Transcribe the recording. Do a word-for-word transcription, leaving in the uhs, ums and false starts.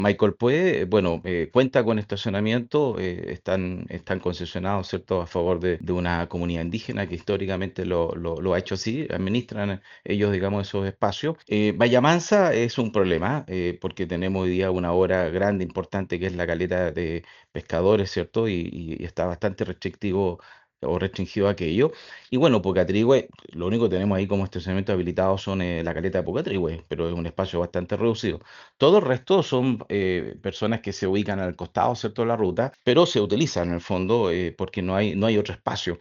Michael Puede, bueno, eh, cuenta con estacionamiento, eh, están, están concesionados, ¿cierto?, a favor de, de una comunidad indígena que históricamente lo, lo- lo ha hecho así, administran ellos, digamos, esos espacios. Eh, Bahía Mansa es un problema, eh, porque tenemos hoy día una obra grande, importante, que es la caleta de pescadores, ¿cierto?, y, y está bastante restrictivo o restringido aquello. Y bueno, Pucatrihue, lo único que tenemos ahí como estacionamiento habilitado son eh, la caleta de Pucatrihue, pero es un espacio bastante reducido. Todo el resto son eh, personas que se ubican al costado, ¿cierto?, de la ruta, pero se utilizan en el fondo, eh, porque no hay, no hay otro espacio.